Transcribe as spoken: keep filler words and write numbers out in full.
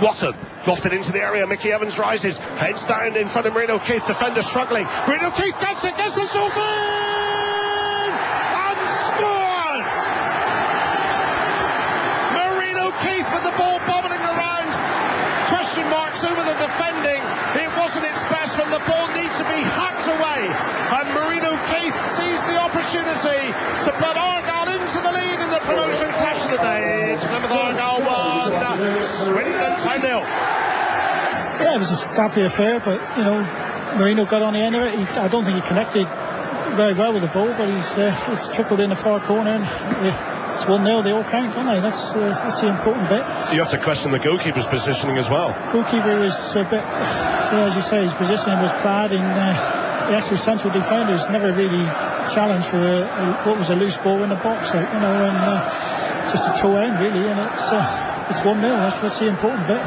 Watson lofted into the area. Mickey Evans rises, heads down in front of Marino Keith. Defender struggling. Marino Keith gets it, gets the shot in, and scores! Marino Keith with the ball bobbing around. Question marks over the defending. It wasn't its best when the ball needs to be hacked away, and Marino Keith sees the opportunity to put Argyle into the lead in the promotion clash of the day. It's Plymouth Argyle one, Swindon ten nil. Yeah, it was a scrappy affair, but you know, Marino got on the end of it. He, I don't think he connected very well with the ball, but he's uh, it's trickled in the far corner, and uh, it's one nil. They all count, don't they? That's uh, that's the important bit. You have to question the goalkeeper's positioning as well. Goalkeeper was a bit, well, as you say, his positioning was bad, and uh, the actual central defenders never really challenged for a, a, what was a loose ball in the box, like, you know, and uh, just a toe end really, and it's uh, it's one nil. That's, that's the important bit.